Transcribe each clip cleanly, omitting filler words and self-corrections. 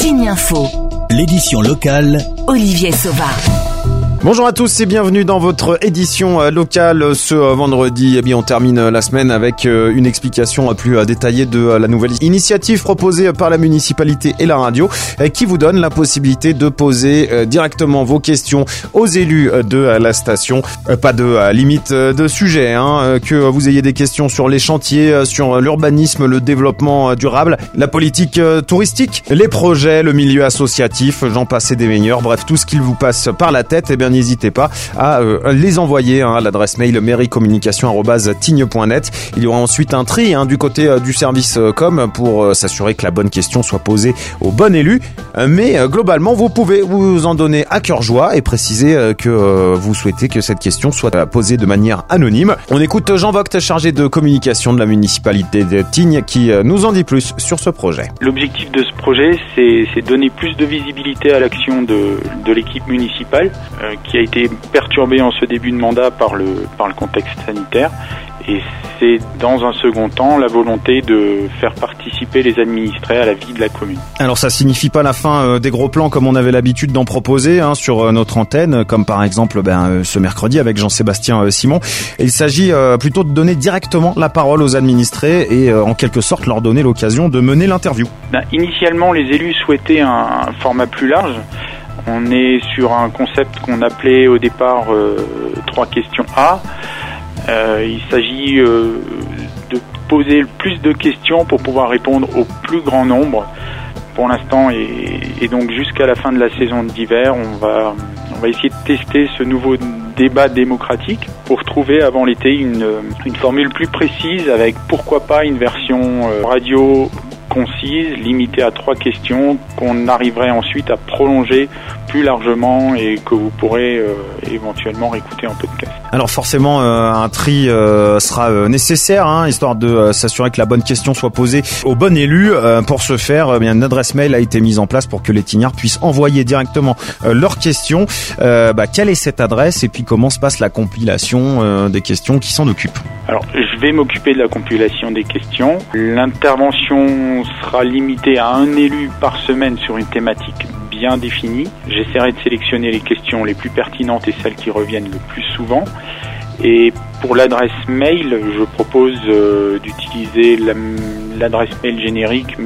Tignes Info. L'édition locale. Olivier Sauva. Bonjour à tous et bienvenue dans votre édition locale. Ce vendredi, on termine la semaine avec une explication plus détaillée de la nouvelle initiative proposée par la municipalité et la radio qui vous donne la possibilité de poser directement vos questions aux élus de la station. Pas de limite de sujet, que vous ayez des questions sur les chantiers, sur l'urbanisme, le développement durable, la politique touristique, les projets, le milieu associatif, j'en passe et des meilleurs. Bref, tout ce qu'il vous passe par la tête, n'hésitez pas à les envoyer à l'adresse mail mairiecommunication@tignes.net. Il y aura ensuite un tri du côté du service com pour s'assurer que la bonne question soit posée au bon élu. Mais globalement, vous pouvez vous en donner à cœur joie et préciser que vous souhaitez que cette question soit posée de manière anonyme. On écoute Jean Vogt, chargé de communication de la municipalité de Tignes, qui nous en dit plus sur ce projet. L'objectif de ce projet, c'est donner plus de visibilité à l'action de l'équipe municipale qui a été perturbée en ce début de mandat par le contexte sanitaire. Et c'est dans un second temps la volonté de faire participer les administrés à la vie de la commune. Alors ça signifie pas la fin des gros plans comme on avait l'habitude d'en proposer sur notre antenne, comme par exemple ce mercredi avec Jean-Sébastien Simon. Et il s'agit plutôt de donner directement la parole aux administrés et en quelque sorte leur donner l'occasion de mener l'interview. Initialement, les élus souhaitaient un format plus large. On est sur un concept qu'on appelait au départ 3 questions A. Il s'agit de poser le plus de questions pour pouvoir répondre au plus grand nombre. Pour l'instant, et donc jusqu'à la fin de la saison d'hiver, on va essayer de tester ce nouveau débat démocratique pour trouver avant l'été une formule plus précise avec pourquoi pas une version radio concise, limitée à 3 questions qu'on arriverait ensuite à prolonger plus largement et que vous pourrez éventuellement réécouter en podcast. Alors forcément un tri sera nécessaire histoire de s'assurer que la bonne question soit posée au bon élu. Pour ce faire, une adresse mail a été mise en place pour que les Tignards puissent envoyer directement leurs questions. Quelle est cette adresse et puis comment se passe la compilation des questions qui s'en occupent? Alors je vais m'occuper de la compilation des questions. L'intervention sera limitée à un élu par semaine sur une thématique bien définie. J'essaierai de sélectionner les questions les plus pertinentes et celles qui reviennent le plus souvent. Et pour l'adresse mail, je propose d'utiliser l'adresse mail générique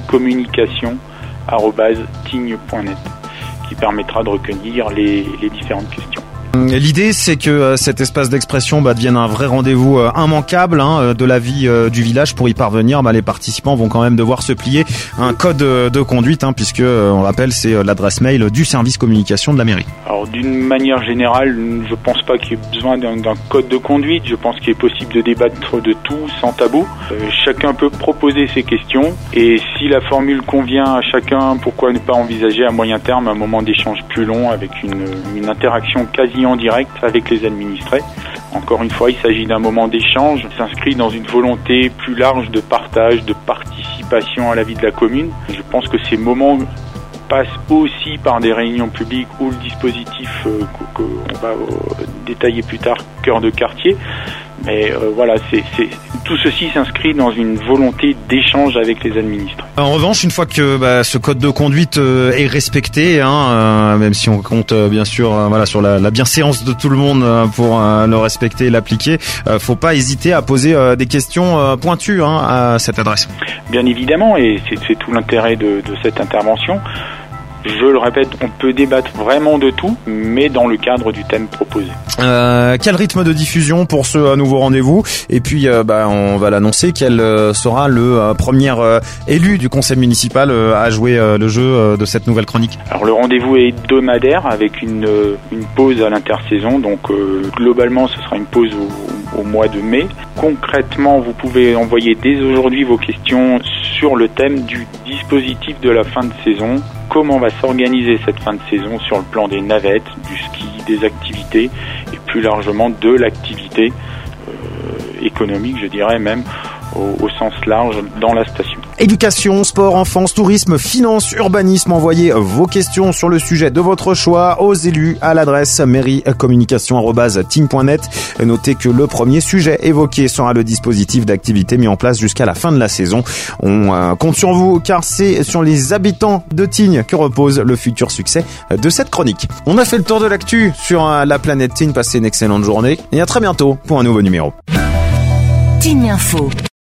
mairiecommunication@tignes.net qui permettra de recueillir les différentes questions. L'idée, c'est que cet espace d'expression devienne un vrai rendez-vous immanquable de la vie du village. Pour y parvenir, les participants vont quand même devoir se plier à un code de conduite, puisque, on rappelle, c'est l'adresse mail du service communication de la mairie. Alors, d'une manière générale, je pense pas qu'il y ait besoin d'un code de conduite. Je pense qu'il est possible de débattre de tout sans tabou. Chacun peut proposer ses questions et si la formule convient à chacun, pourquoi ne pas envisager à moyen terme un moment d'échange plus long avec une interaction quasi en direct avec les administrés. Encore une fois, il s'agit d'un moment d'échange qui s'inscrit dans une volonté plus large de partage, de participation à la vie de la commune. Je pense que ces moments passent aussi par des réunions publiques ou le dispositif qu'on va détailler plus tard, cœur de quartier. Mais tout ceci s'inscrit dans une volonté d'échange avec les administrés. En revanche, une fois que ce code de conduite est respecté, même si on compte bien sûr sur la bienséance de tout le monde pour le respecter et l'appliquer, faut pas hésiter à poser des questions pointues à cette adresse. Bien évidemment, et c'est tout l'intérêt de cette intervention. Je le répète, on peut débattre vraiment de tout, mais dans le cadre du thème proposé. Quel rythme de diffusion pour ce nouveau rendez-vous? Et puis, on va l'annoncer, quel sera le premier élu du conseil municipal à jouer le jeu de cette nouvelle chronique? Alors, le rendez-vous est hebdomadaire avec une pause à l'intersaison. Donc, globalement, ce sera une pause au mois de mai. Concrètement, vous pouvez envoyer dès aujourd'hui vos questions sur le thème du dispositif de la fin de saison. Comment va s'organiser cette fin de saison sur le plan des navettes, du ski, des activités et plus largement de l'activité économique, je dirais même au sens large dans la station. Éducation, sport, enfance, tourisme, finance, urbanisme. Envoyez vos questions sur le sujet de votre choix aux élus à l'adresse mairiecommunication@teen.net. Notez que le premier sujet évoqué sera le dispositif d'activité mis en place jusqu'à la fin de la saison. On compte sur vous car c'est sur les habitants de Tignes que repose le futur succès de cette chronique. On a fait le tour de l'actu sur la planète Tignes. Passez une excellente journée et à très bientôt pour un nouveau numéro. Tignes Info.